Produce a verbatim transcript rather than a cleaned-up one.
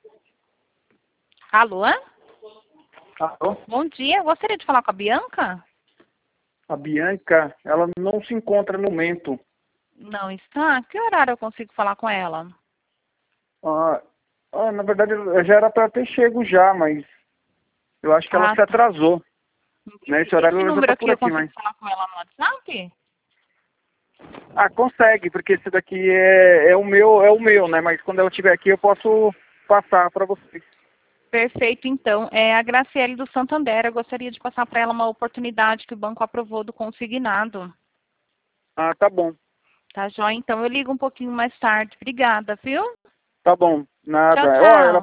Alô? Alô? Bom dia, gostaria de falar com a Bianca? A Bianca, ela não se encontra no momento. Não está? Que horário eu consigo falar com ela? Ah, ah, na verdade, já era para ter chego já, mas eu acho que ela Ah, se tá. atrasou. Nesse horário Esse ela já número está aqui por eu aqui, consigo mas... falar com ela no WhatsApp? Ah, consegue, porque esse daqui é, é o meu, é o meu, né? Mas quando ela estiver aqui eu posso passar para vocês. Perfeito, então. É a Graciele do Santander. Eu gostaria de passar para ela uma oportunidade que o banco aprovou do consignado. Ah, tá bom. Tá, joia? Então eu ligo um pouquinho mais tarde. Obrigada, viu? Tá bom. Tchau, Nada. Ó, ela tchau.